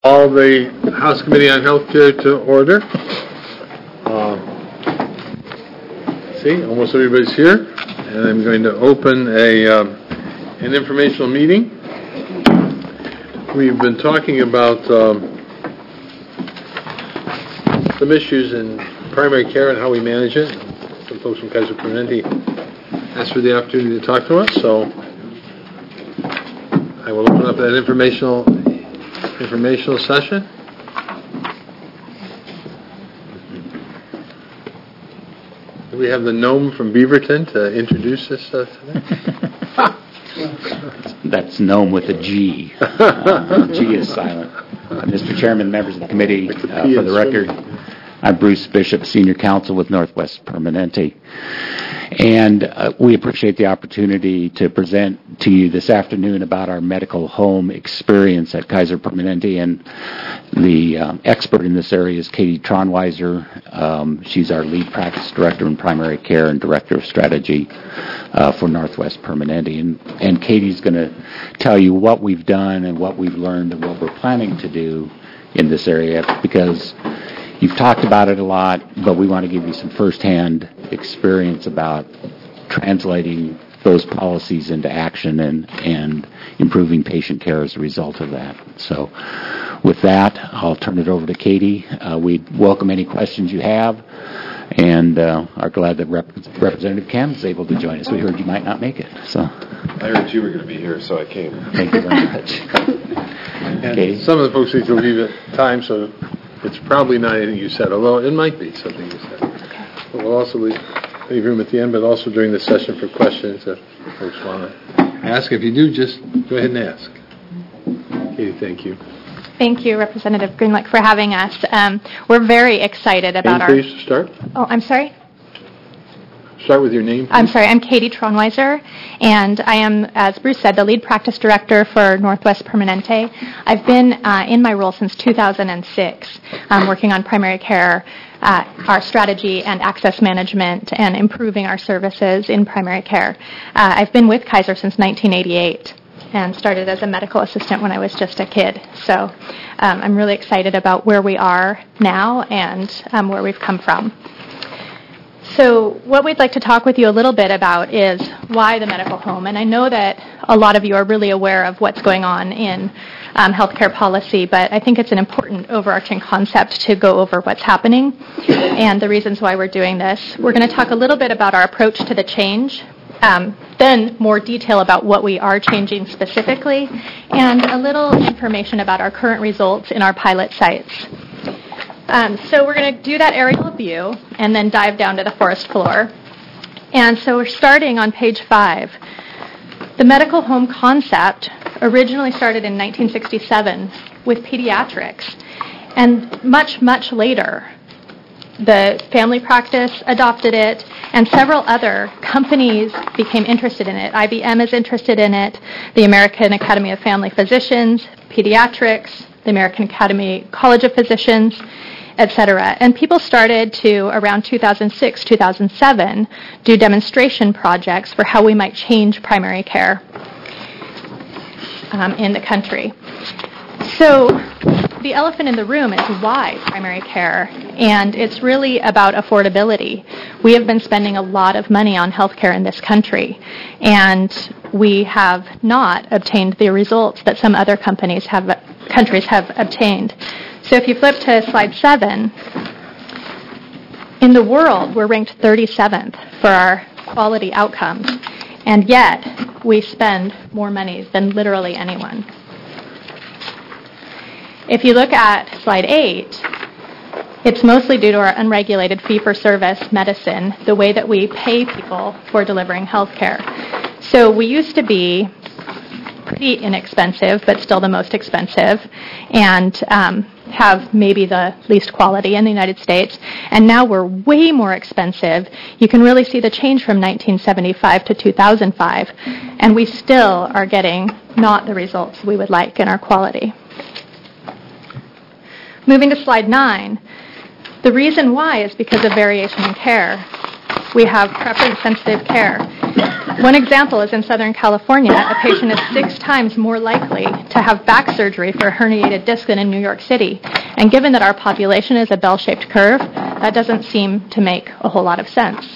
Call the House Committee on Healthcare to order. See, almost everybody's here, and I'm going to open an informational meeting. We've been talking about some issues in primary care and how we manage it. Some folks from Kaiser Permanente asked for the opportunity to talk to us, so I will open up that informational session. Do we have the gnome from Beaverton to introduce us today? That's gnome with a G. G is silent. Mr. Chairman, members of the committee, for the record, I'm Bruce Bishop, Senior Counsel with Northwest Permanente. And we appreciate the opportunity to present to you this afternoon about our medical home experience at Kaiser Permanente. And the expert in this area is Katie Tronweiser. She's our lead practice director in primary care and director of strategy for Northwest Permanente. And Katie's going to tell you what we've done and what we've learned and what we're planning to do in this area, because you've talked about it a lot, but we want to give you some firsthand experience about translating those policies into action and improving patient care as a result of that. So with that, I'll turn it over to Katie. We welcome any questions you have and are glad that Representative Cam is able to join us. We heard you might not make it. So I heard you were going to be here, so I came. Thank you very much. And some of the folks need to leave at time, so it's probably not anything you said, although it might be something you said. But we'll also leave room at the end, but also during the session for questions if folks want to ask. If you do, just go ahead and ask. Katie, thank you. Thank you, Representative Greenlick, for having us. We're very excited about our... Please start. Oh, I'm sorry? Start with your name, please. I'm sorry, I'm Katie Tronweiser, and I am, as Bruce said, the lead practice director for Northwest Permanente. I've been in my role since 2006, working on primary care, our strategy and access management, and improving our services in primary care. I've been with Kaiser since 1988 and started as a medical assistant when I was just a kid. So I'm really excited about where we are now and where we've come from. So what we'd like to talk with you a little bit about is why the medical home. And I know that a lot of you are really aware of what's going on in healthcare policy, but I think it's an important overarching concept to go over what's happening and the reasons why we're doing this. We're going to talk a little bit about our approach to the change, then more detail about what we are changing specifically, and a little information about our current results in our pilot sites. So we're going to do that aerial view and then dive down to the forest floor. And so we're starting on page 5. The medical home concept originally started in 1967 with pediatrics. And much, much later, the family practice adopted it, and several other companies became interested in it. IBM is interested in it, the American Academy of Family Physicians, Pediatrics, the American Academy College of Physicians, etc. And people started to, around 2006, 2007, do demonstration projects for how we might change primary care in the country. So the elephant in the room is why primary care, and it's really about affordability. We have been spending a lot of money on healthcare in this country, and we have not obtained the results that some other countries have obtained. So if you flip to slide 7, in the world, we're ranked 37th for our quality outcomes, and yet we spend more money than literally anyone. If you look at slide 8, it's mostly due to our unregulated fee-for-service medicine, the way that we pay people for delivering health care. So we used to be pretty inexpensive, but still the most expensive, and have maybe the least quality in the United States. And now we're way more expensive. You can really see the change from 1975 to 2005, and we still are getting not the results we would like in our quality. Moving to slide 9, the reason why is because of variation in care. We have preference-sensitive care. One example is in Southern California, a patient is 6 times more likely to have back surgery for a herniated disc than in New York City. And given that our population is a bell-shaped curve, that doesn't seem to make a whole lot of sense.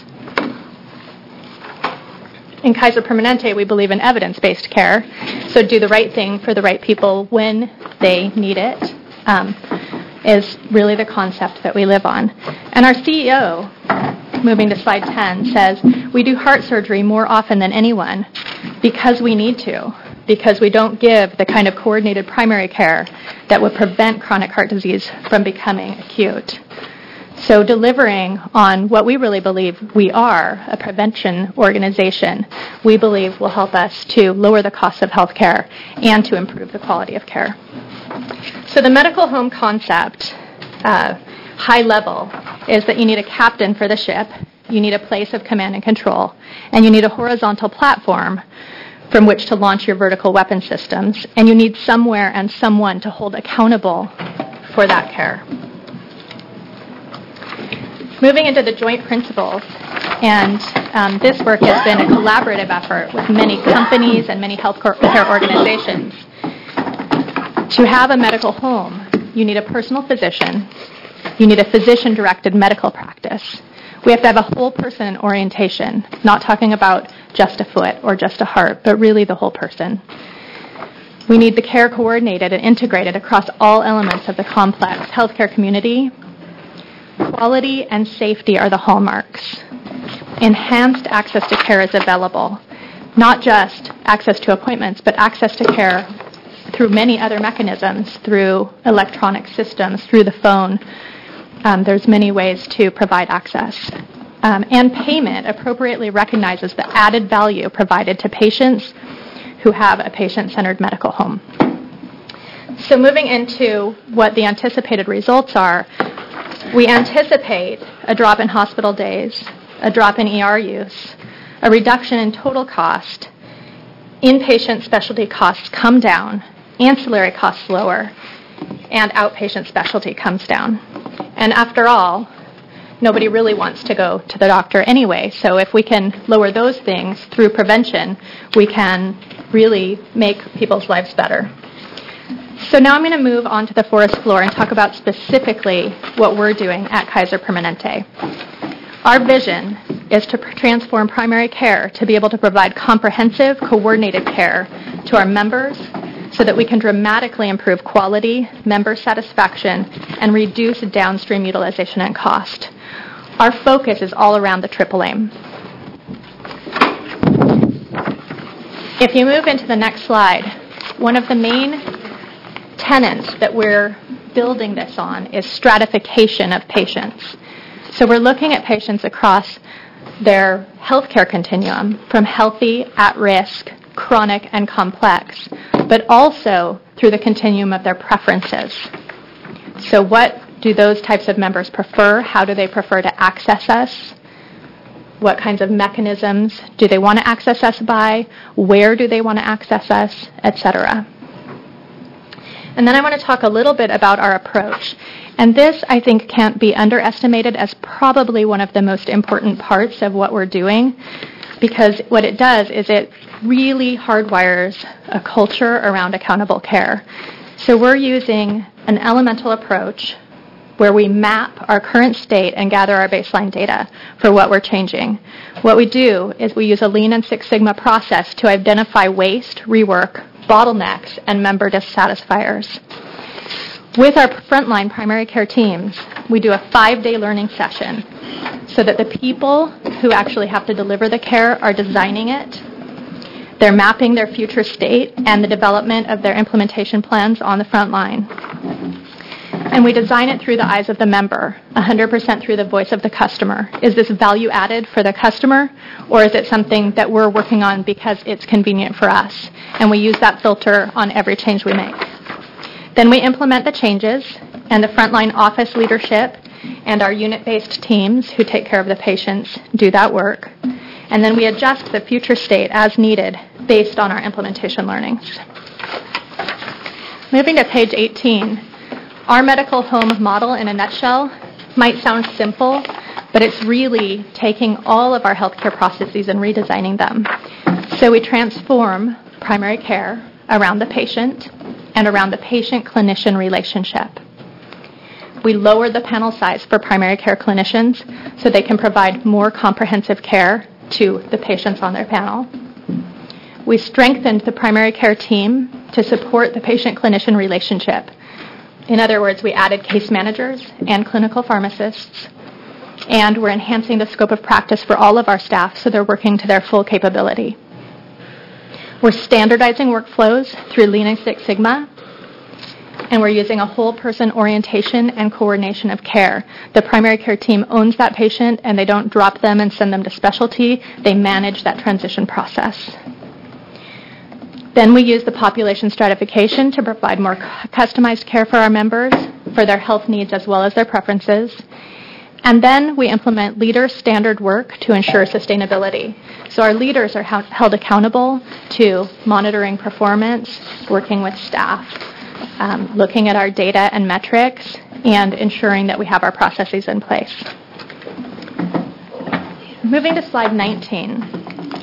In Kaiser Permanente, we believe in evidence-based care, so do the right thing for the right people when they need it is really the concept that we live on. And our CEO, moving to slide 10, says, we do heart surgery more often than anyone because we need to, because we don't give the kind of coordinated primary care that would prevent chronic heart disease from becoming acute. So delivering on what we really believe we are, a prevention organization, we believe will help us to lower the cost of health care and to improve the quality of care. So the medical home concept, high level, is that you need a captain for the ship, you need a place of command and control, and you need a horizontal platform from which to launch your vertical weapon systems, and you need somewhere and someone to hold accountable for that care. Moving into the joint principles, and this work has been a collaborative effort with many companies and many health care organizations. To have a medical home, you need a personal physician, you need a physician-directed medical practice. We have to have a whole person orientation, not talking about just a foot or just a heart, but really the whole person. We need the care coordinated and integrated across all elements of the complex healthcare community. Quality and safety are the hallmarks. Enhanced access to care is available. Not just access to appointments, but access to care through many other mechanisms, through electronic systems, through the phone. There's many ways to provide access. And payment appropriately recognizes the added value provided to patients who have a patient-centered medical home. So moving into what the anticipated results are, we anticipate a drop in hospital days, a drop in ER use, a reduction in total cost, inpatient specialty costs come down, ancillary costs lower, and outpatient specialty comes down. And after all, nobody really wants to go to the doctor anyway, so if we can lower those things through prevention, we can really make people's lives better. So now I'm going to move on to the forest floor and talk about specifically what we're doing at Kaiser Permanente. Our vision is to transform primary care to be able to provide comprehensive, coordinated care to our members so that we can dramatically improve quality, member satisfaction, and reduce downstream utilization and cost. Our focus is all around the triple aim. If you move into the next slide, one of the main tenets that we're building this on is stratification of patients. So we're looking at patients across their healthcare continuum, from healthy, at-risk, chronic, and complex, but also through the continuum of their preferences. So what do those types of members prefer? How do they prefer to access us? What kinds of mechanisms do they want to access us by? Where do they want to access us, etc.? And then I want to talk a little bit about our approach. And this, I think, can't be underestimated as probably one of the most important parts of what we're doing, because what it does is it really hardwires a culture around accountable care. So we're using an elemental approach where we map our current state and gather our baseline data for what we're changing. What we do is we use a Lean and Six Sigma process to identify waste, rework, bottlenecks, and member dissatisfiers. With our frontline primary care teams, we do a 5-day learning session so that the people who actually have to deliver the care are designing it. They're mapping their future state and the development of their implementation plans on the front line. And we design it through the eyes of the member, 100% through the voice of the customer. Is this value added for the customer, or is it something that we're working on because it's convenient for us? And we use that filter on every change we make. Then we implement the changes, and the frontline office leadership and our unit-based teams who take care of the patients do that work. And then we adjust the future state as needed based on our implementation learnings. Moving to page 18. Our medical home model, in a nutshell, might sound simple, but it's really taking all of our healthcare processes and redesigning them. So we transform primary care around the patient and around the patient-clinician relationship. We lower the panel size for primary care clinicians so they can provide more comprehensive care to the patients on their panel. We strengthened the primary care team to support the patient-clinician relationship. In other words, we added case managers and clinical pharmacists, and we're enhancing the scope of practice for all of our staff so they're working to their full capability. We're standardizing workflows through Lean and Six Sigma, and we're using a whole person orientation and coordination of care. The primary care team owns that patient, and they don't drop them and send them to specialty. They manage that transition process. Then we use the population stratification to provide more customized care for our members, for their health needs as well as their preferences. And then we implement leader standard work to ensure sustainability. So our leaders are held accountable to monitoring performance, working with staff, looking at our data and metrics, and ensuring that we have our processes in place. Moving to slide 19.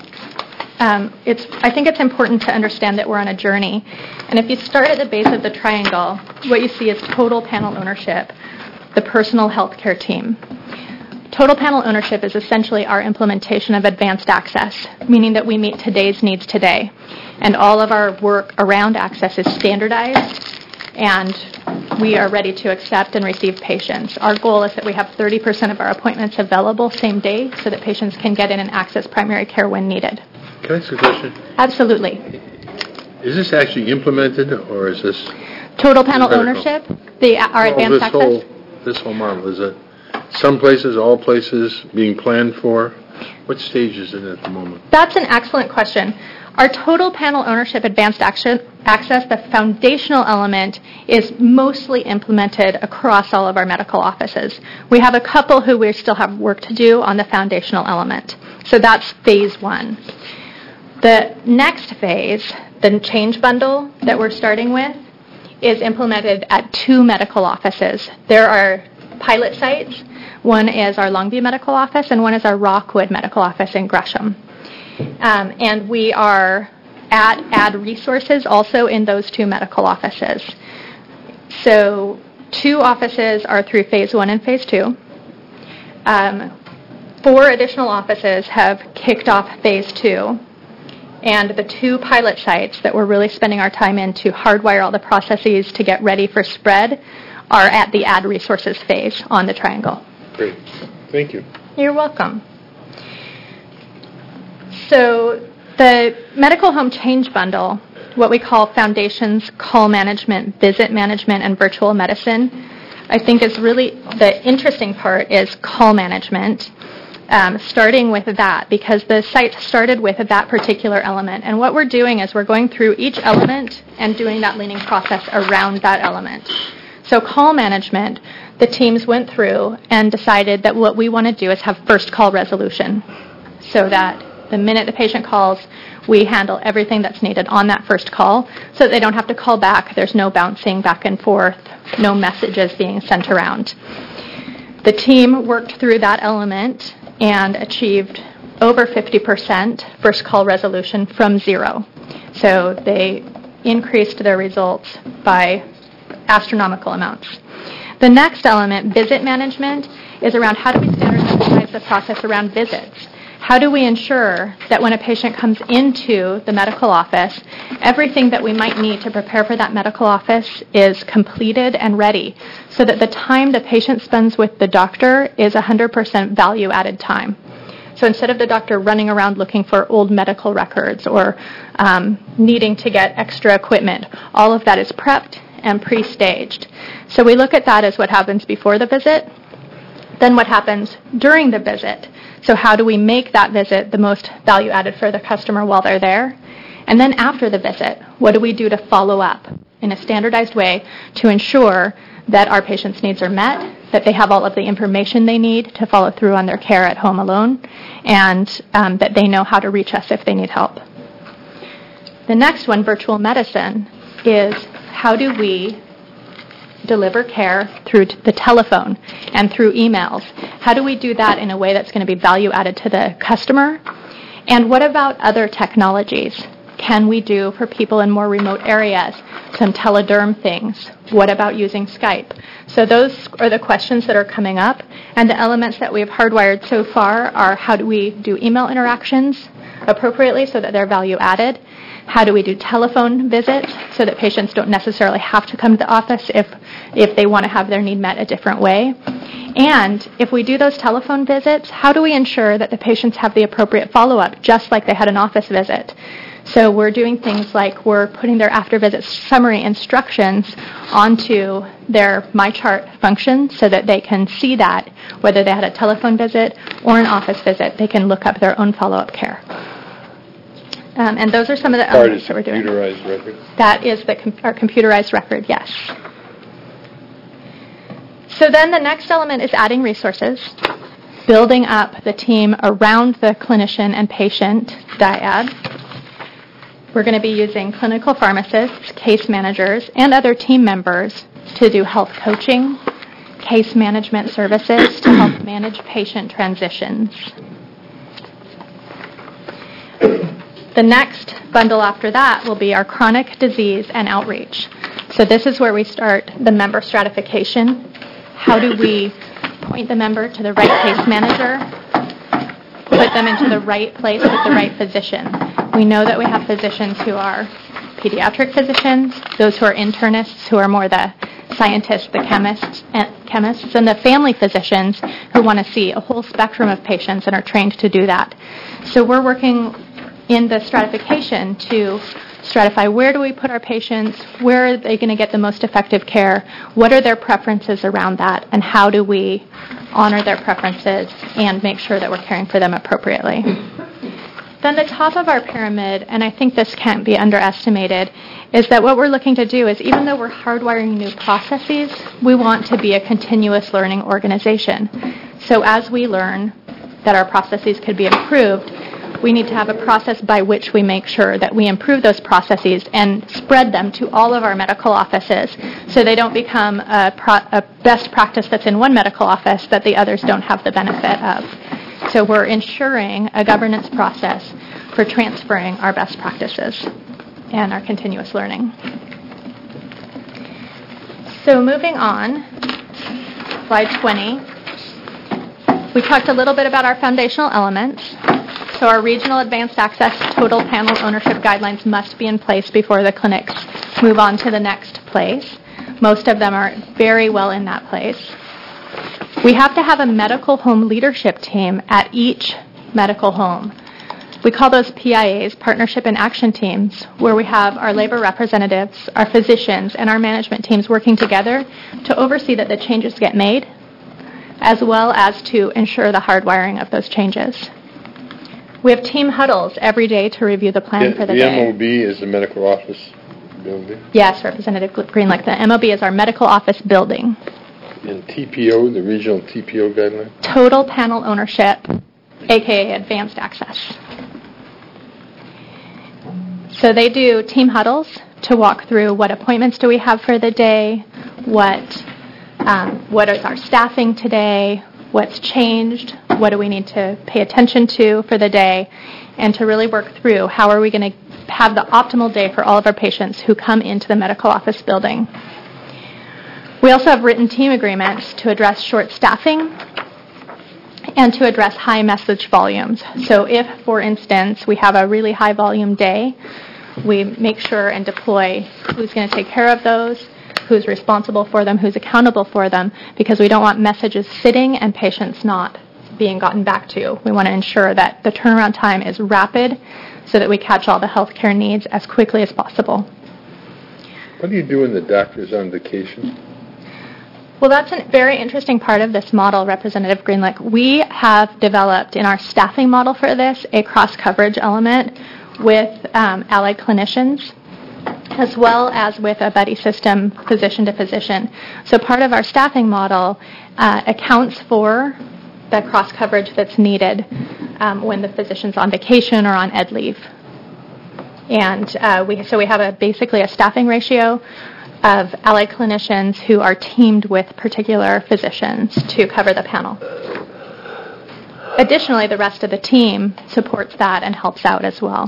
I think it's important to understand that we're on a journey. And if you start at the base of the triangle, what you see is total panel ownership, the personal health care team. Total panel ownership is essentially our implementation of advanced access, meaning that we meet today's needs today. And all of our work around access is standardized, and we are ready to accept and receive patients. Our goal is that we have 30% of our appointments available same day so that patients can get in and access primary care when needed. Can I ask a question? Absolutely. Is this actually implemented, or is this... Total panel ownership, our advanced access? This whole model, is it some places, all places, being planned for? What stage is it at the moment? That's an excellent question. Our total panel ownership advanced access, the foundational element, is mostly implemented across all of our medical offices. We have a couple who we still have work to do on the foundational element. So that's phase one. The next phase, the change bundle that we're starting with, is implemented at 2 medical offices. There are pilot sites. One is our Longview Medical Office, and one is our Rockwood Medical Office in Gresham. And we are add resources also in those 2 medical offices. So 2 offices are through phase 1 and phase 2. 4 additional offices have kicked off phase 2. And the 2 pilot sites that we're really spending our time in to hardwire all the processes to get ready for spread are at the add resources phase on the triangle. Great. Thank you. You're welcome. So the medical home change bundle, what we call foundations, call management, visit management, and virtual medicine, I think is really the interesting part is call management. Starting with that, because the site started with that particular element. And what we're doing is we're going through each element and doing that leaning process around that element. So call management, the teams went through and decided that what we want to do is have first call resolution, so that the minute the patient calls, we handle everything that's needed on that first call so that they don't have to call back. There's no bouncing back and forth, no messages being sent around. The team worked through that element and achieved over 50% first call resolution from 0. So they increased their results by astronomical amounts. The next element, visit management, is around how do we standardize the process around visits? How do we ensure that when a patient comes into the medical office, everything that we might need to prepare for that medical office is completed and ready, so that the time the patient spends with the doctor is 100% value-added time. So instead of the doctor running around looking for old medical records or needing to get extra equipment, all of that is prepped and pre-staged. So we look at that as what happens before the visit, then what happens during the visit. So how do we make that visit the most value added for the customer while they're there? And then after the visit, what do we do to follow up in a standardized way to ensure that our patients' needs are met, that they have all of the information they need to follow through on their care at home alone, and that they know how to reach us if they need help. The next one, virtual medicine, is how do we deliver care through the telephone and through emails? How do we do that in a way that's going to be value added to the customer? And what about other technologies? Can we do for people in more remote areas some telederm things? What about using Skype? So those are the questions that are coming up. And the elements that we've hardwired so far are how do we do email interactions appropriately so that they're value added? How do we do telephone visits so that patients don't necessarily have to come to the office if they want to have their need met a different way? And if we do those telephone visits, how do we ensure that the patients have the appropriate follow-up just like they had an office visit? So we're doing things like we're putting their after-visit summary instructions onto their MyChart function so that they can see that, whether they had a telephone visit or an office visit, they can look up their own follow-up care. And those are some of the elements that we're doing. Computerized record? That is our computerized record, yes. So then the next element is adding resources, building up the team around the clinician and patient dyad. We're going to be using clinical pharmacists, case managers, and other team members to do health coaching, case management services to help manage patient transitions. The next bundle after that will be our chronic disease and outreach. So this is where we start the member stratification. How do we point the member to the right case manager, put them into the right place with the right physician? We know that we have physicians who are pediatric physicians, those who are internists, who are more the scientists, the chemists, and the family physicians who want to see a whole spectrum of patients and are trained to do that. So we're working in the stratification to stratify where do we put our patients, where are they going to get the most effective care, what are their preferences around that, and how do we honor their preferences and make sure that we're caring for them appropriately. Then the top of our pyramid, and I think this can't be underestimated, is that what we're looking to do is even though we're hardwiring new processes, we want to be a continuous learning organization. So as we learn that our processes could be improved, we need to have a process by which we make sure that we improve those processes and spread them to all of our medical offices so they don't become a best practice that's in one medical office that the others don't have the benefit of. So we're ensuring a governance process for transferring our best practices and our continuous learning. So moving on, slide 20, we talked a little bit about our foundational elements. So our regional advanced access total panel ownership guidelines must be in place before the clinics move on to the next place. Most of them are very well in that place. We have to have a medical home leadership team at each medical home. We call those PIAs, Partnership and Action Teams, where we have our labor representatives, our physicians, and our management teams working together to oversee that the changes get made, as well as to ensure the hardwiring of those changes. We have team huddles every day to review the plan for the day. The MOB is the medical office building? Yes, Representative Greenlick. The MOB is our medical office building. And TPO, the regional TPO guideline? Total panel ownership, a.k.a. advanced access. So they do team huddles to walk through what appointments do we have for the day, what is our staffing today, what's changed, what do we need to pay attention to for the day, and to really work through how are we going to have the optimal day for all of our patients who come into the medical office building. We also have written team agreements to address short staffing and to address high message volumes. So if, for instance, we have a really high volume day, we make sure and deploy who's going to take care of those, who's responsible for them, who's accountable for them, because we don't want messages sitting and patients not being gotten back to. We want to ensure that the turnaround time is rapid so that we catch all the healthcare needs as quickly as possible. What do you do when the doctor's on vacation? Well, that's a very interesting part of this model, Representative Greenlick. We have developed in our staffing model for this a cross-coverage element with allied clinicians, as well as with a buddy system, physician to physician. So part of our staffing model accounts for the cross-coverage that's needed when the physician's on vacation or on ed leave. And we have basically a staffing ratio of allied clinicians who are teamed with particular physicians to cover the panel. Additionally, the rest of the team supports that and helps out as well.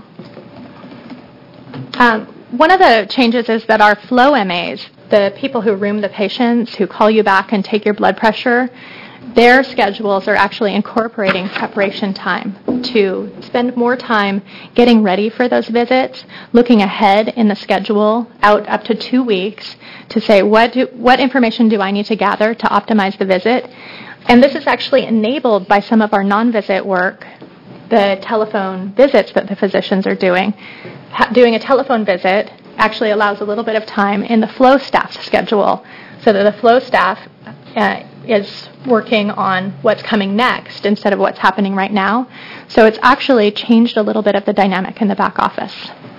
One of the changes is that our flow MAs, the people who room the patients, who call you back and take your blood pressure, their schedules are actually incorporating preparation time to spend more time getting ready for those visits, looking ahead in the schedule out up to 2 weeks to say what information do I need to gather to optimize the visit. And this is actually enabled by some of our non-visit work, the telephone visits that the physicians are doing. Doing a telephone visit actually allows a little bit of time in the flow staff's schedule so that the flow staff is working on what's coming next instead of what's happening right now. So it's actually changed a little bit of the dynamic in the back office.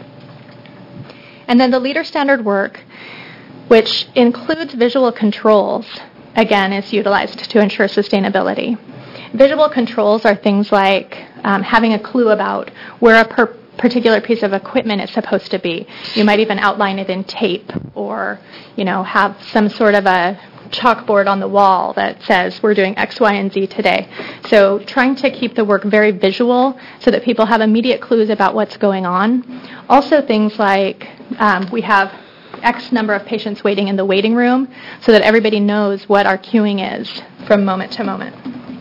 And then the leader standard work, which includes visual controls, again, is utilized to ensure sustainability. Visual controls are things like having a clue about where a particular piece of equipment is supposed to be. You might even outline it in tape or, have some sort of a chalkboard on the wall that says we're doing X, Y, and Z today. So trying to keep the work very visual so that people have immediate clues about what's going on. Also things like we have X number of patients waiting in the waiting room so that everybody knows what our queuing is from moment to moment.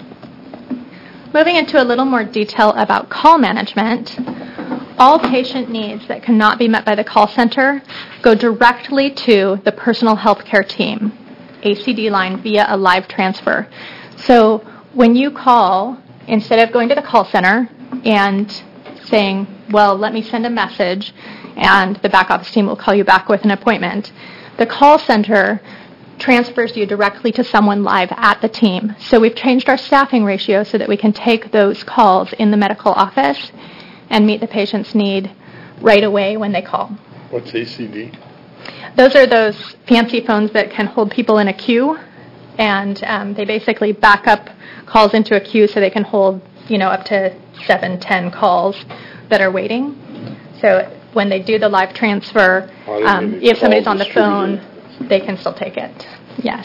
Moving into a little more detail about call management, all patient needs that cannot be met by the call center go directly to the personal health care team, ACD line, via a live transfer. So when you call, instead of going to the call center and saying, well, let me send a message and the back office team will call you back with an appointment, the call center transfers you directly to someone live at the team. So we've changed our staffing ratio so that we can take those calls in the medical office and meet the patient's need right away when they call. What's ACD? Those are those fancy phones that can hold people in a queue, and they basically back up calls into a queue so they can hold, up to 7-10 calls that are waiting. So when they do the live transfer, if somebody's on the phone, they can still take it. Yes.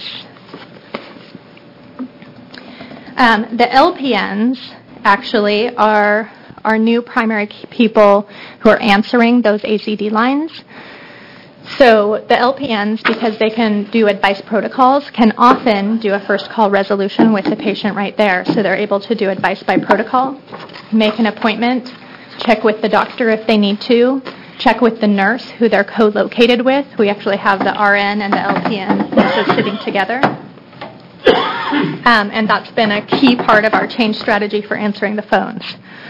The LPNs actually are our new primary people who are answering those ACD lines. So the LPNs, because they can do advice protocols, can often do a first call resolution with the patient right there. So they're able to do advice by protocol, make an appointment, check with the doctor if they need to, check with the nurse who they're co-located with. We actually have the RN and the LPN nurses sitting together. And that's been a key part of our change strategy for answering the phones.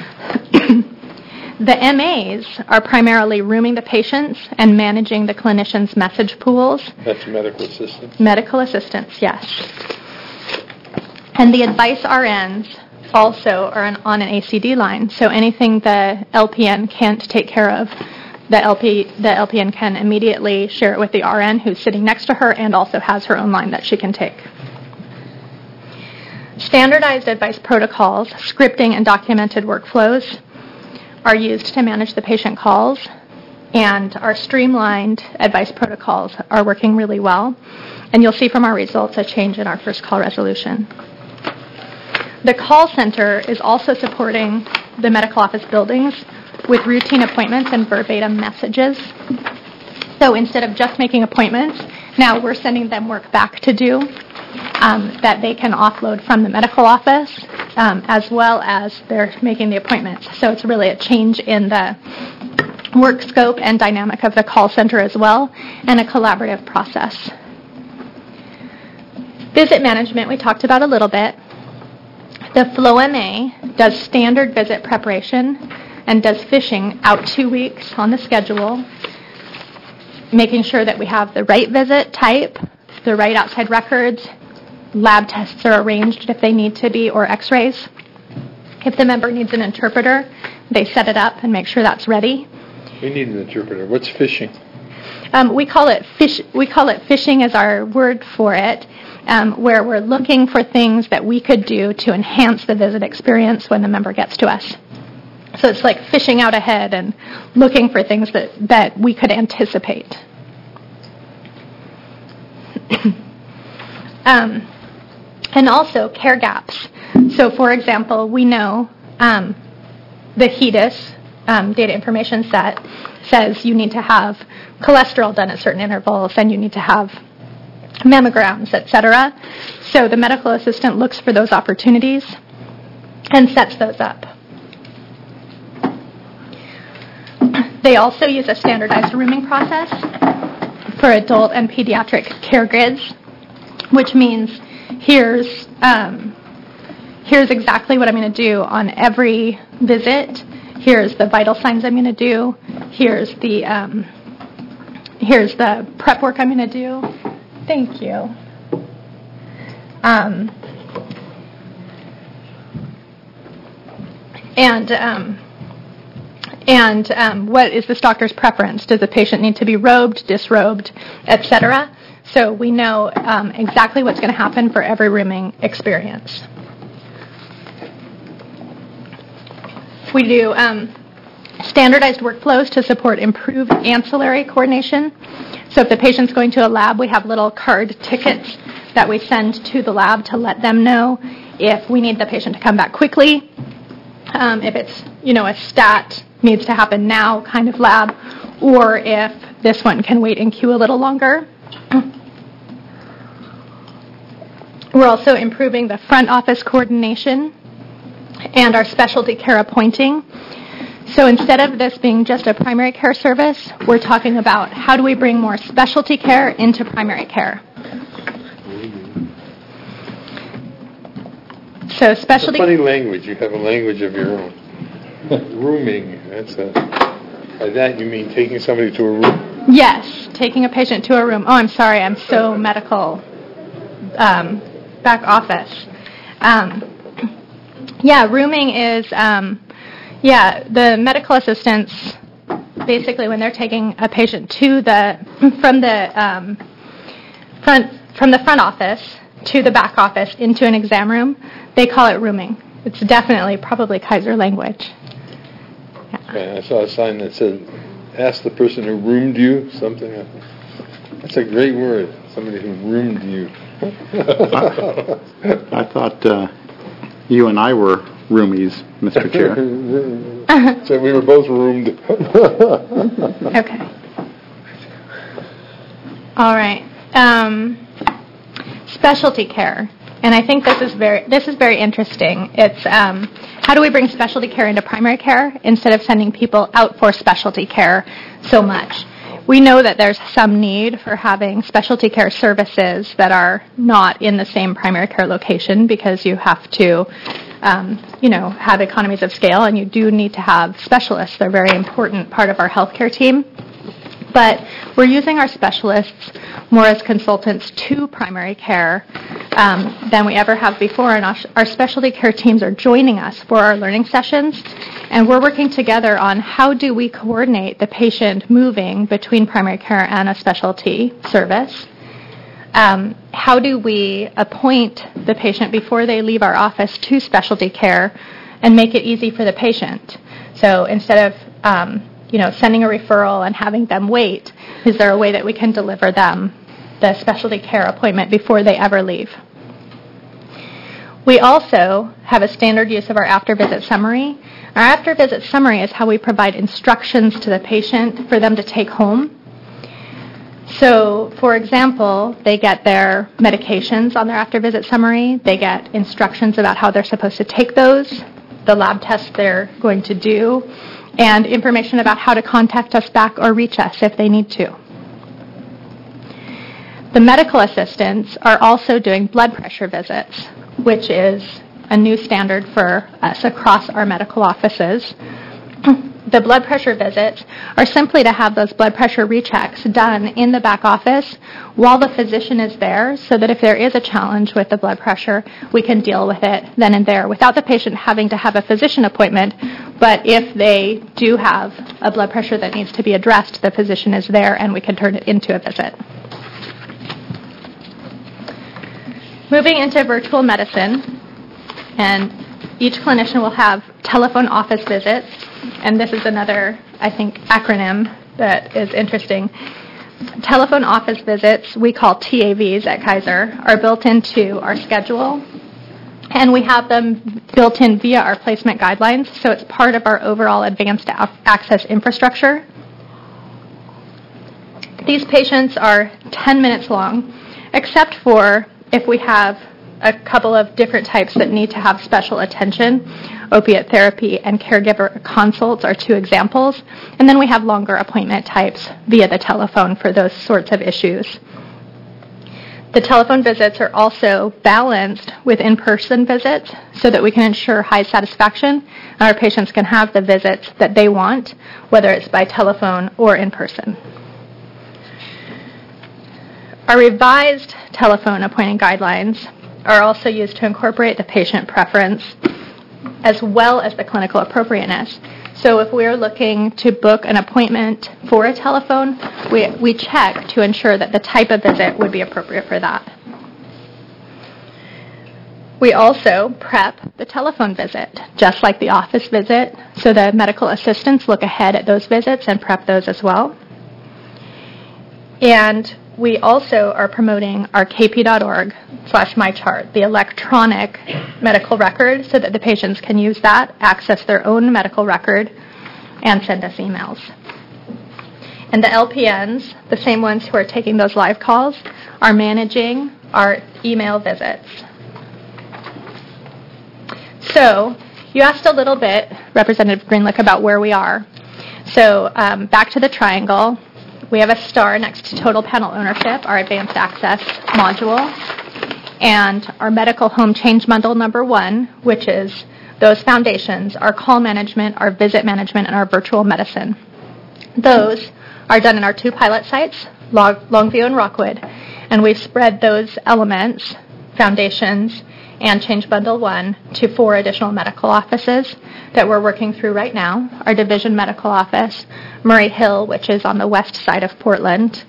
The MAs are primarily rooming the patients and managing the clinicians' message pools. That's medical assistants? Medical assistants, yes. And the advice RNs also are on an ACD line, so anything the LPN can't take care of, the LPN can immediately share it with the RN who's sitting next to her and also has her own line that she can take. Standardized advice protocols, scripting, and documented workflows are used to manage the patient calls, and our streamlined advice protocols are working really well. And you'll see from our results a change in our first call resolution. The call center is also supporting the medical office buildings with routine appointments and verbatim messages. So instead of just making appointments, now we're sending them work back to do that they can offload from the medical office as well as they're making the appointments. So it's really a change in the work scope and dynamic of the call center as well, and a collaborative process. Visit management we talked about a little bit. The Flow MA does standard visit preparation and does fishing out 2 weeks on the schedule, making sure that we have the right visit type, the right outside records, lab tests are arranged if they need to be, or x-rays. If the member needs an interpreter, they set it up and make sure that's ready. We need an interpreter. What's fishing? We call it fishing as our word for it, where we're looking for things that we could do to enhance the visit experience when the member gets to us. So it's like fishing out ahead and looking for things that we could anticipate. And also care gaps. So, for example, we know the HEDIS data information set says you need to have cholesterol done at certain intervals and you need to have mammograms, etc. So the medical assistant looks for those opportunities and sets those up. They also use a standardized rooming process for adult and pediatric care grids, which means here's exactly what I'm going to do on every visit. Here's the vital signs I'm going to do. Here's the prep work I'm going to do. Thank you. What is this doctor's preference? Does the patient need to be robed, disrobed, etc.? So we know exactly what's going to happen for every rooming experience. We do standardized workflows to support improved ancillary coordination. So if the patient's going to a lab, we have little card tickets that we send to the lab to let them know if we need the patient to come back quickly, if it's, a stat needs to happen now kind of lab, or if this one can wait in queue a little longer. We're also improving the front office coordination and our specialty care appointing. So instead of this being just a primary care service, we're talking about how do we bring more specialty care into primary care. So specialty... It's a funny language. You have a language of your own. Rooming. By that you mean taking somebody to a room? Yes, taking a patient to a room. Oh, I'm sorry. I'm so medical back office. Rooming is... the medical assistants, basically when they're taking a patient to from the front office to the back office into an exam room, they call it rooming. It's definitely probably Kaiser language. Yeah. Okay, I saw a sign that said, ask the person who roomed you, something. That's a great word, somebody who roomed you. I thought you and I were roomies, Mr. Chair. So we were both roomed. Okay. All right. Specialty care, and I think this is very interesting. It's how do we bring specialty care into primary care instead of sending people out for specialty care so much? We know that there's some need for having specialty care services that are not in the same primary care location because you have to have economies of scale, and you do need to have specialists. They're a very important part of our healthcare team. But we're using our specialists more as consultants to primary care than we ever have before, and our specialty care teams are joining us for our learning sessions, and we're working together on how do we coordinate the patient moving between primary care and a specialty service. How do we appoint the patient before they leave our office to specialty care and make it easy for the patient? So instead of sending a referral and having them wait, is there a way that we can deliver them the specialty care appointment before they ever leave? We also have a standard use of our after-visit summary. Our after-visit summary is how we provide instructions to the patient for them to take home. So, for example, they get their medications on their after-visit summary. They get instructions about how they're supposed to take those, the lab tests they're going to do, and information about how to contact us back or reach us if they need to. The medical assistants are also doing blood pressure visits, which is a new standard for us across our medical offices. The blood pressure visits are simply to have those blood pressure rechecks done in the back office while the physician is there, so that if there is a challenge with the blood pressure, we can deal with it then and there without the patient having to have a physician appointment. But if they do have a blood pressure that needs to be addressed, the physician is there and we can turn it into a visit. Moving into virtual medicine, and each clinician will have telephone office visits, and this is another, I think, acronym that is interesting. telephone office visits, we call TAVs at Kaiser, are built into our schedule, and we have them built in via our placement guidelines, so it's part of our overall advanced access infrastructure. These patients are 10 minutes long, except for if we have a couple of different types that need to have special attention. Opiate therapy and caregiver consults are two examples. And then we have longer appointment types via the telephone for those sorts of issues. The telephone visits are also balanced with in-person visits so that we can ensure high satisfaction and our patients can have the visits that they want, whether it's by telephone or in person. Our revised telephone appointing guidelines are also used to incorporate the patient preference as well as the clinical appropriateness. So if we're looking to book an appointment for a telephone, we check to ensure that the type of visit would be appropriate for that. We also prep the telephone visit, just like the office visit, so the medical assistants look ahead at those visits and prep those as well. And we also are promoting our kp.org/mychart, the electronic medical record, so that the patients can use that, access their own medical record, and send us emails. And the LPNs, the same ones who are taking those live calls, are managing our email visits. So you asked a little bit, Representative Greenlick, about where we are. So back to the triangle. We have a star next to total panel ownership, our advanced access module, and our medical home change bundle number 1, which is those foundations, our call management, our visit management, and our virtual medicine. Those are done in our 2 pilot sites, Longview and Rockwood, and we've spread those elements, foundations, and change bundle 1 to 4 additional medical offices that we're working through right now. Our division medical office, Murray Hill, which is on the west side of Portland,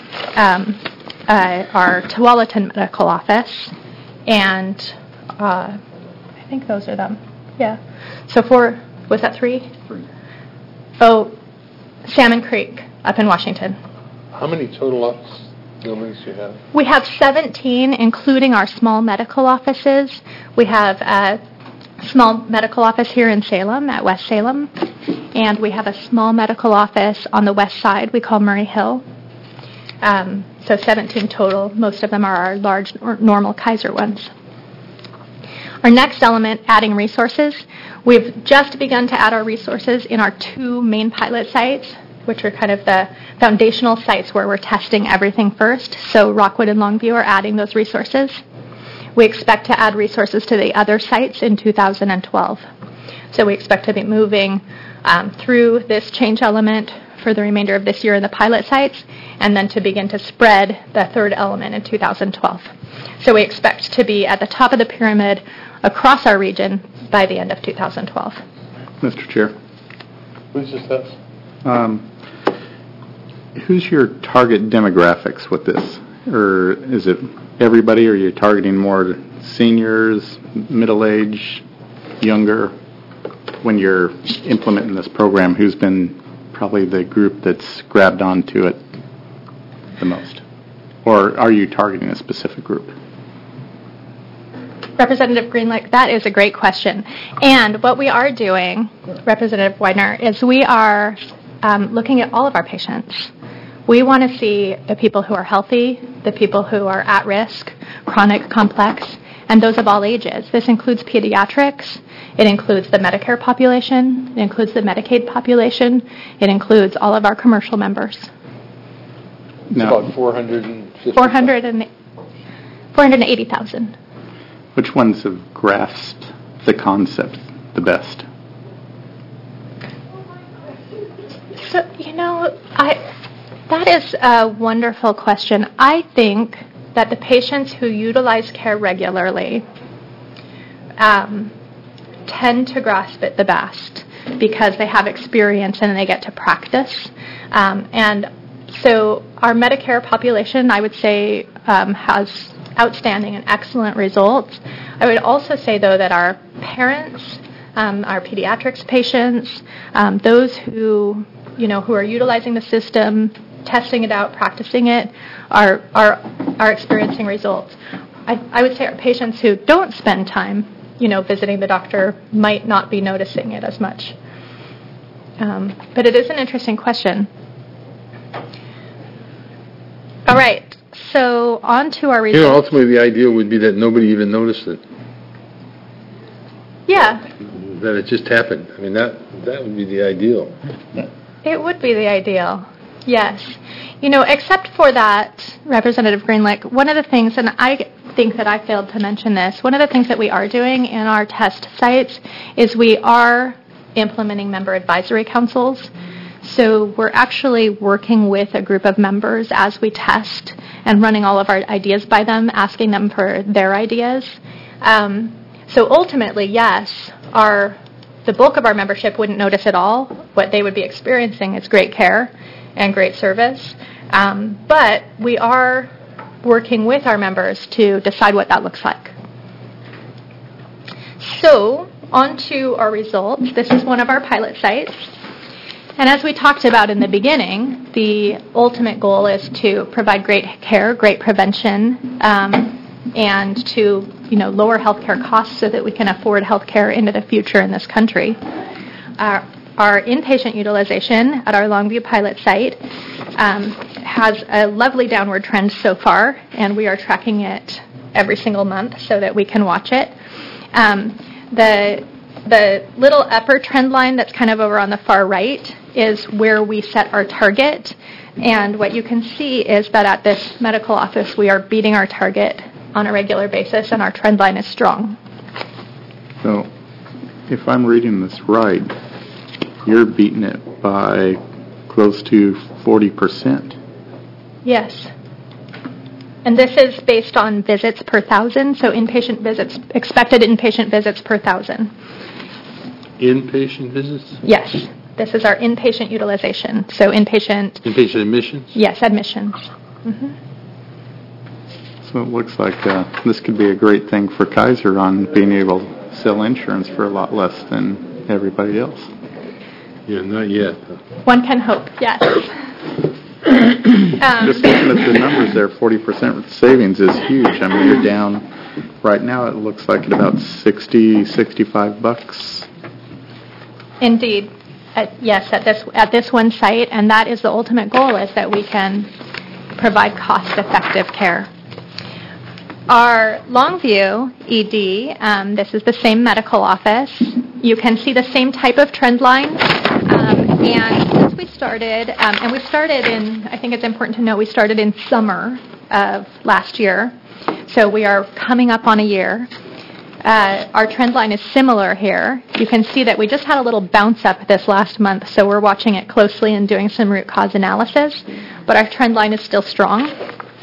our Tualatin medical office, and I think those are them. Yeah. So 4, was that 3? 3. Oh, Salmon Creek up in Washington. How many total office buildings do you have? We have 17, including our small medical offices. We have a small medical office here in Salem, at West Salem, and we have a small medical office on the west side we call Murray Hill. So 17 total. Most of them are our large normal Kaiser ones. Our next element, adding resources. We've just begun to add our resources in our 2 main pilot sites, which are kind of the foundational sites where we're testing everything first. So Rockwood and Longview are adding those resources. We expect to add resources to the other sites in 2012. So we expect to be moving through this change element for the remainder of this year in the pilot sites, and then to begin to spread the 3rd element in 2012. So we expect to be at the top of the pyramid across our region by the end of 2012. Mr. Chair. Please just ask. Who's your target demographics with this? Or is it everybody, or are you targeting more seniors, middle-aged, younger? When you're implementing this program, who's been probably the group that's grabbed onto it the most? Or are you targeting a specific group? Representative Greenlick, that is a great question. And what we are doing, Representative Widener, is we are looking at all of our patients. We want to see the people who are healthy, the people who are at risk, chronic, complex, and those of all ages. This includes pediatrics. It includes the Medicare population. It includes the Medicaid population. It includes all of our commercial members. It's about 450. 480,000. Which ones have grasped the concept the best? So, that is a wonderful question. I think that the patients who utilize care regularly tend to grasp it the best because they have experience and they get to practice. And so our Medicare population, I would say, has outstanding and excellent results. I would also say, though, that our parents, our pediatrics patients, those who are utilizing the system testing it out, practicing it, are experiencing results. I would say our patients who don't spend time, visiting the doctor might not be noticing it as much. But it is an interesting question. All right, so on to our results. Ultimately the ideal would be that nobody even noticed it. Yeah. That it just happened. I mean, that would be the ideal. It would be the ideal, yes. Except for that, Representative Greenlick, one of the things, and I think that I failed to mention this, one of the things that we are doing in our test sites is we are implementing member advisory councils. So we're actually working with a group of members as we test and running all of our ideas by them, asking them for their ideas. So ultimately, yes, the bulk of our membership wouldn't notice at all. What they would be experiencing is great care and great service. But we are working with our members to decide what that looks like. So on to our results. This is one of our pilot sites. And as we talked about in the beginning, the ultimate goal is to provide great care, great prevention, and to lower healthcare costs so that we can afford healthcare into the future in this country. Our inpatient utilization at our Longview pilot site has a lovely downward trend so far, and we are tracking it every single month so that we can watch it. The little upper trend line that's kind of over on the far right is where we set our target, and what you can see is that at this medical office we are beating our target on a regular basis, and our trend line is strong. So, if I'm reading this right, you're beating it by close to 40%. Yes. And this is based on visits per 1,000, so expected inpatient visits per 1,000. Inpatient visits? Yes. This is our inpatient utilization. So inpatient admissions? Yes, admissions. Mm-hmm. So it looks like this could be a great thing for Kaiser on being able to sell insurance for a lot less than everybody else. Yeah, not yet. One can hope, yes. Just looking at the numbers there, 40% savings is huge. I mean, you're down, right now it looks like at about $65. Indeed. Yes, at this one site, and that is the ultimate goal, is that we can provide cost-effective care. Our Longview ED, this is the same medical office. You can see the same type of trend line. And since we started, I think it's important to note, we started in summer of last year. So we are coming up on a year. Our trend line is similar here. You can see that we just had a little bounce up this last month, so we're watching it closely and doing some root cause analysis. But our trend line is still strong.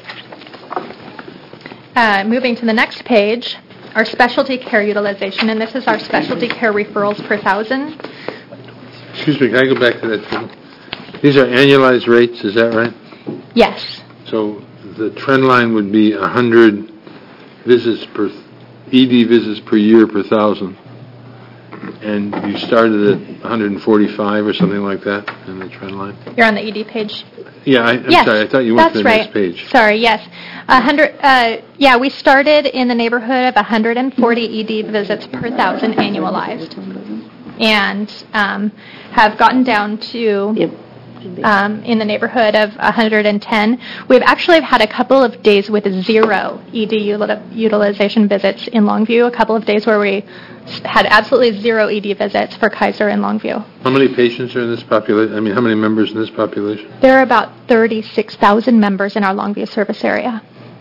Moving to the next page, our specialty care utilization, and this is our specialty care referrals per 1,000. Excuse me, can I go back to that table? These are annualized rates, is that right? Yes. So the trend line would be 100 visits per ED visits per year per 1,000. And you started at 145 or something like that in the trend line? You're on the ED page? Yeah, I'm yes, sorry. I thought you went to the next page. Sorry, yes. We started in the neighborhood of 140 ED visits per 1,000 annualized. And have gotten down to in the neighborhood of 110. We've actually had a couple of days with 0 ED utilization visits in Longview, a couple of days where we had absolutely 0 ED visits for Kaiser in Longview. How many patients are in this population? I mean, how many members in this population? There are about 36,000 members in our Longview service area.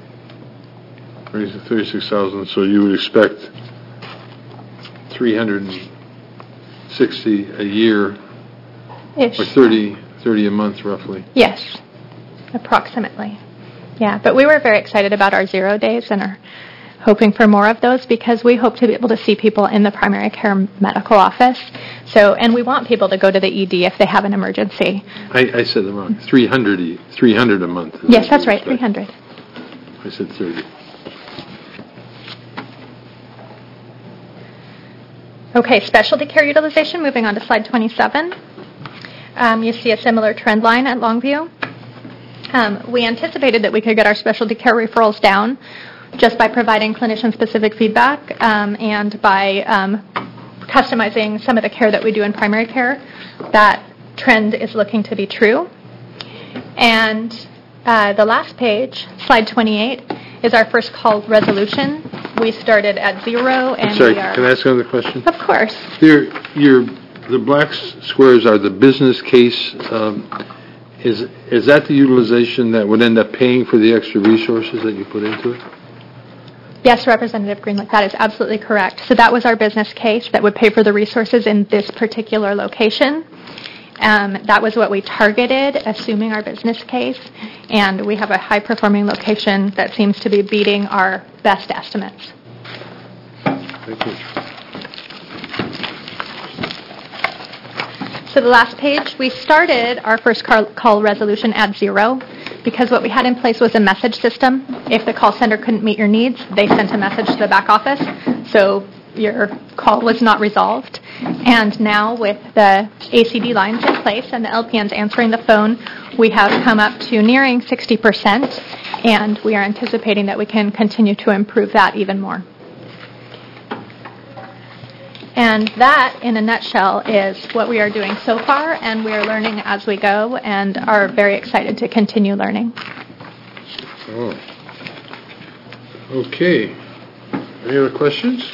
36,000, so you would expect 360 a year, Ish. or 30 a month roughly. Yes, approximately. Yeah, but we were very excited about our 0 days and are hoping for more of those because we hope to be able to see people in the primary care medical office. So, and we want people to go to the ED if they have an emergency. I said it wrong. 300 a month. Yes, that's right, 300. I said 30. Okay, specialty care utilization, moving on to slide 27. You see a similar trend line at Longview. We anticipated that we could get our specialty care referrals down just by providing clinician-specific feedback and by customizing some of the care that we do in primary care. That trend is looking to be true. And the last page, slide 28, is our first call resolution. We started at 0, and Sorry, we are... can I ask another question? Of course. The black squares are the business case. Is that the utilization that would end up paying for the extra resources that you put into it? Yes, Representative Greenlick, that is absolutely correct. So that was our business case that would pay for the resources in this particular location. That was what we targeted, assuming our business case, and we have a high-performing location that seems to be beating our best estimates. Thank you. So the last page, we started our first call resolution at 0 because what we had in place was a message system. If the call center couldn't meet your needs, they sent a message to the back office, so your call was not resolved. And now with the ACD lines in place and the LPNs answering the phone, we have come up to nearing 60%, and we are anticipating that we can continue to improve that even more. And that, in a nutshell, is what we are doing so far, and we are learning as we go and are very excited to continue learning. Oh. Okay. Any other questions?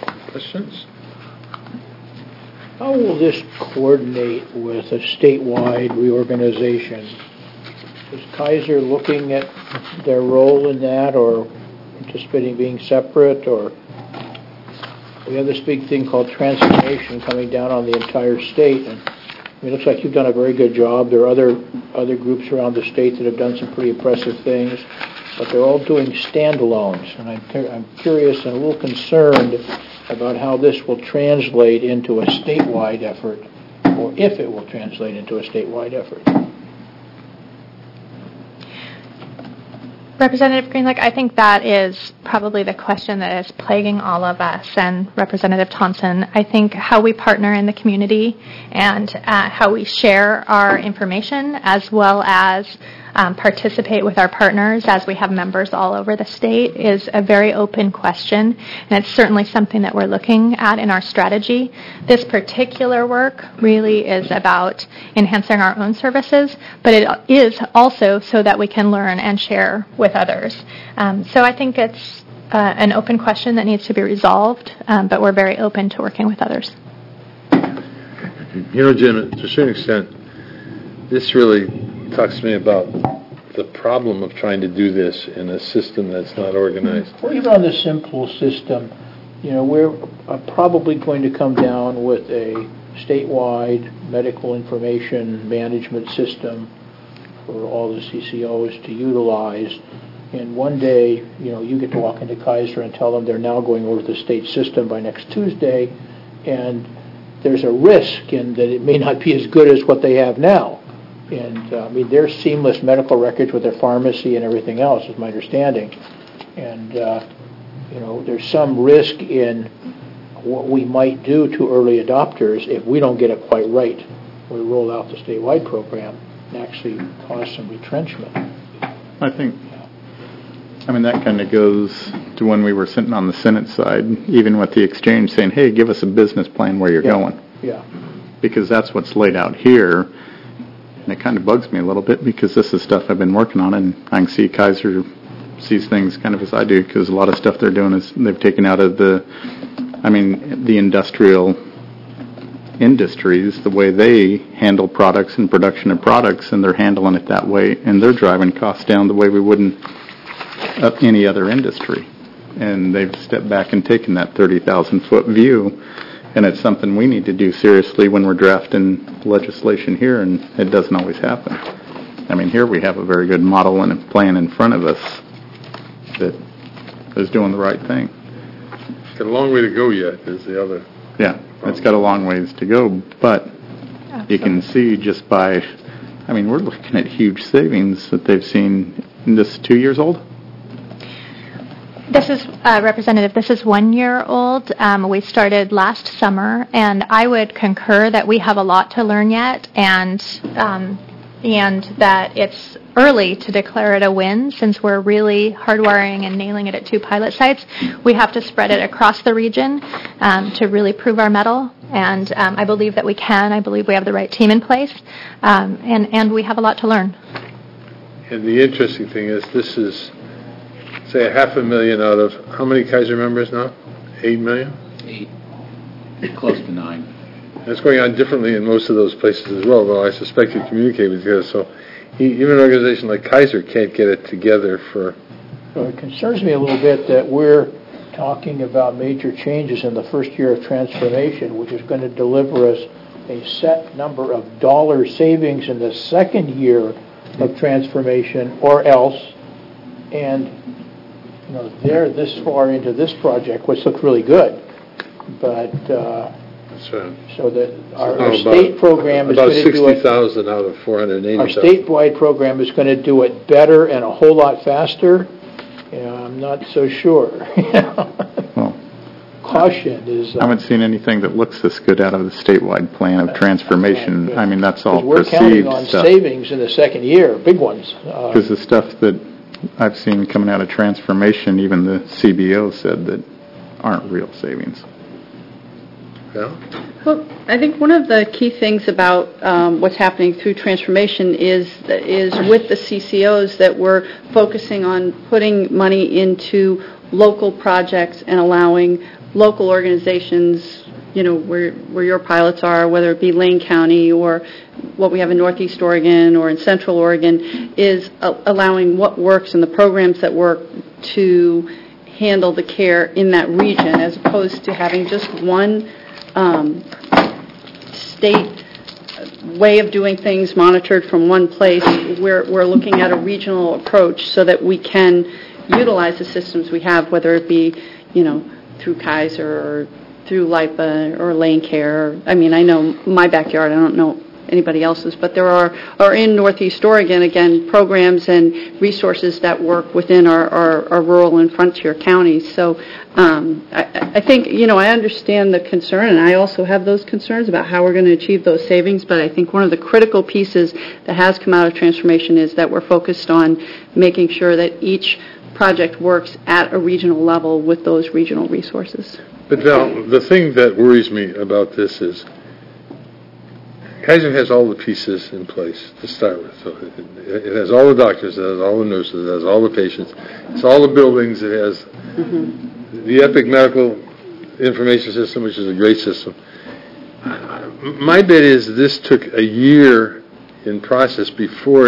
How will this coordinate with a statewide reorganization? Is Kaiser looking at their role in that, or anticipating being separate, or we have this big thing called transformation coming down on the entire state, and it looks like you've done a very good job. There are other groups around the state that have done some pretty impressive things, but they're all doing standalones, and I'm curious and a little concerned about how this will translate into a statewide effort, or if it will translate into a statewide effort. Representative Greenlick, I think that is probably the question that is plaguing all of us, and Representative Thompson. I think how we partner in the community and how we share our information as well as participate with our partners as we have members all over the state is a very open question, and it's certainly something that we're looking at in our strategy. This particular work really is about enhancing our own services, but it is also so that we can learn and share with others. So I think it's an open question that needs to be resolved, but we're very open to working with others. You know, Jim, to a certain extent, this really talks to me about the problem of trying to do this in a system that's not organized. Well, even on the simple system, you know, we're probably going to come down with a statewide medical information management system for all the CCOs to utilize. And one day, you know, you get to walk into Kaiser and tell them they're now going over to the state system by next Tuesday, and there's a risk in that it may not be as good as what they have now. And, I mean, there's seamless medical records with their pharmacy and everything else, is my understanding. And, you know, there's some risk in what we might do to early adopters if we don't get it quite right. We roll out the statewide program and actually cause some retrenchment. I think, I mean, that kind of goes to when we were sitting on the Senate side, even with the exchange saying, hey, give us a business plan where you're going. Yeah. Because that's what's laid out here. And it kind of bugs me a little bit because this is stuff I've been working on, and I can see Kaiser sees things kind of as I do, because a lot of stuff they're doing is they've taken out of the industrial industries, the way they handle products and production of products, and they're handling it that way, and they're driving costs down the way we wouldn't of any other industry. And they've stepped back and taken that 30,000-foot view. And it's something we need to do seriously when we're drafting legislation here, and it doesn't always happen. I mean, here we have a very good model and a plan in front of us that is doing the right thing. It's got a long way to go yet, is the other. Yeah, it's got a long ways to go, but you can see just by, I mean, we're looking at huge savings that they've seen. This 2 years old? This is, Representative, this is 1 year old. We started last summer, and I would concur that we have a lot to learn yet, and and that it's early to declare it a win since we're really hardwiring and nailing it at 2 pilot sites. We have to spread it across the region to really prove our mettle, and I believe that we can. I believe we have the right team in place, and we have a lot to learn. And the interesting thing is this is, say, 500,000 out of, how many Kaiser members now? 8 million? 8. Close to 9. And it's going on differently in most of those places as well, though I suspect you communicate with you. So even an organization like Kaiser can't get it together for... So it concerns me a little bit that we're talking about major changes in the first year of transformation, which is going to deliver us a set number of dollar savings in the second year of transformation, or else. And they're this far into this project, which looks really good, but That's right. so that our state program is going to do it. About 60,000 out of 480,000. Our statewide program is going to do it better and a whole lot faster. I'm not so sure. Well, Caution is. I haven't seen anything that looks this good out of the statewide plan of transformation. I mean, that's all we're perceived counting on stuff. savings in the second year, big ones. Because the stuff that I've seen coming out of transformation, even the CBO said that aren't real savings. Yeah. Well, I think one of the key things about what's happening through transformation is with the CCOs that we're focusing on putting money into local projects and allowing local organizations, where your pilots are, whether it be Lane County or what we have in Northeast Oregon or in Central Oregon, is allowing what works and the programs that work to handle the care in that region, as opposed to having just one state way of doing things monitored from one place. We're looking at a regional approach so that we can utilize the systems we have, whether it be, through Kaiser or through LIPA or Lane Care. I mean, I know my backyard. I don't know anybody else's, but there are in Northeast Oregon, again, programs and resources that work within our rural and frontier counties. So I think, I understand the concern, and I also have those concerns about how we're going to achieve those savings, but I think one of the critical pieces that has come out of transformation is that we're focused on making sure that each project works at a regional level with those regional resources. But Val, the thing that worries me about this is Kaiser has all the pieces in place to start with. So it has all the doctors, it has all the nurses, it has all the patients, it's all the buildings, it has the Epic Medical Information System, which is a great system. My bet is this took a year in process before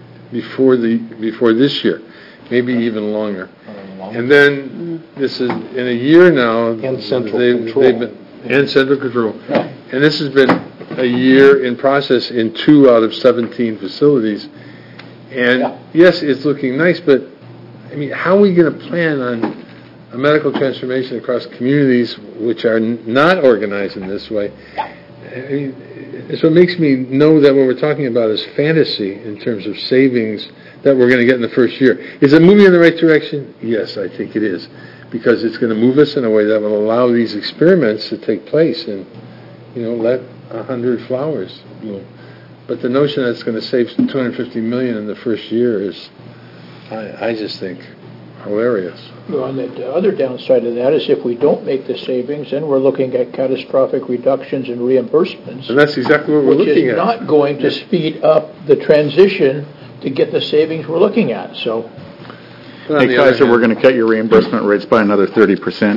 this year, maybe even longer. And then this is in a year now. And central control. And central control. Yeah. And this has been a year in process in 2 out of 17 facilities. And yes, it's looking nice, but I mean, how are we going to plan on a medical transformation across communities which are not organized in this way? I mean, so it makes me know that what we're talking about is fantasy in terms of savings that we're going to get in the first year. Is it moving in the right direction? Yes, I think it is, because it's going to move us in a way that will allow these experiments to take place and, let 100 flowers bloom. But the notion that it's going to save $250 million in the first year is, I just think, hilarious. Well, and the other downside of that is if we don't make the savings, then we're looking at catastrophic reductions in reimbursements. And that's exactly what we're looking at. Which is not going to speed up the transition to get the savings we're looking at. So, hey, Kaiser, we're going to cut your reimbursement rates by another 30%.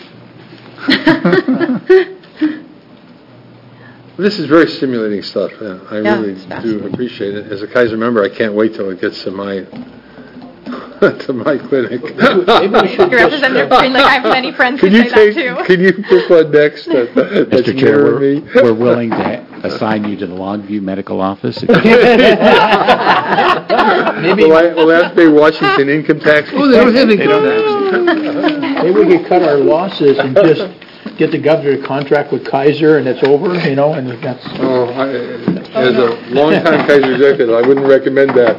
This is very stimulating stuff. I really do appreciate it. As a Kaiser member, I can't wait till it gets to my clinic. Maybe we should Your representative seems like I have many friends who say that too. Can you pick one next? Mr. Chair, we're willing to assign you to the Longview Medical Office. Maybe will that be Washington income tax? Oh, they don't have income tax. Maybe we could cut our losses and just get the governor to contract with Kaiser, and it's over, and that's... As a long-time Kaiser executive, I wouldn't recommend that.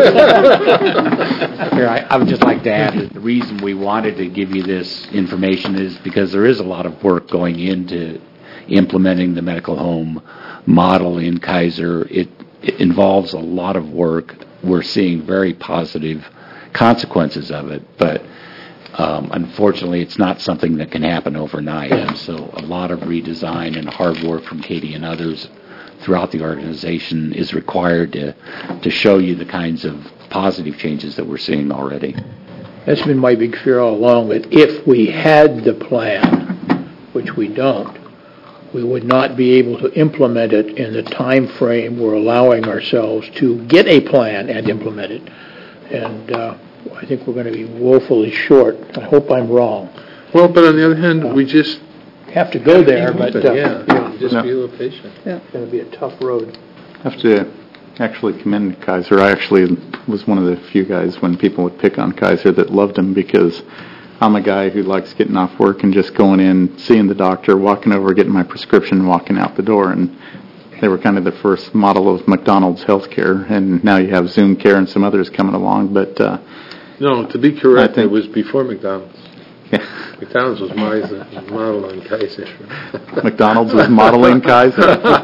Here, I would just like to add that the reason we wanted to give you this information is because there is a lot of work going into implementing the medical home model in Kaiser. It involves a lot of work. We're seeing very positive consequences of it, but unfortunately, it's not something that can happen overnight. And so a lot of redesign and hard work from Katie and others throughout the organization is required to show you the kinds of positive changes that we're seeing already. That's been my big fear all along, that if we had the plan, which we don't, we would not be able to implement it in the time frame we're allowing ourselves to get a plan and implement it. And I think we're going to be woefully short. I hope I'm wrong. Well, but on the other hand, we just Have to go there, but just be a little patient. it's going to be a tough road. I have to actually commend Kaiser. I actually was one of the few guys when people would pick on Kaiser that loved him, because I'm a guy who likes getting off work and just going in, seeing the doctor, walking over, getting my prescription, walking out the door. And they were kind of the first model of McDonald's healthcare, and now you have Zoom Care and some others coming along. But no, to be correct, I think- it was before McDonald's. yeah, McDonald's was modeled on Kaiser. McDonald's was modeling Kaiser.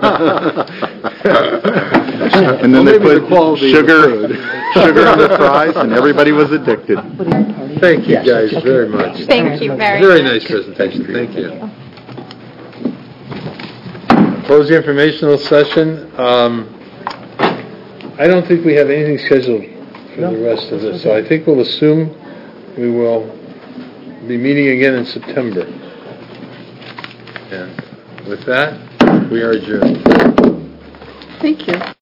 And then Well, they maybe the put quality of sugar on the fries, and everybody was addicted. Thank you guys very much. Thank you very Very much. nice presentation. Thank you. Close the informational session. I don't think we have anything scheduled for the rest of this, so I think we'll assume we will be meeting again in September. And with that, we are adjourned. Thank you.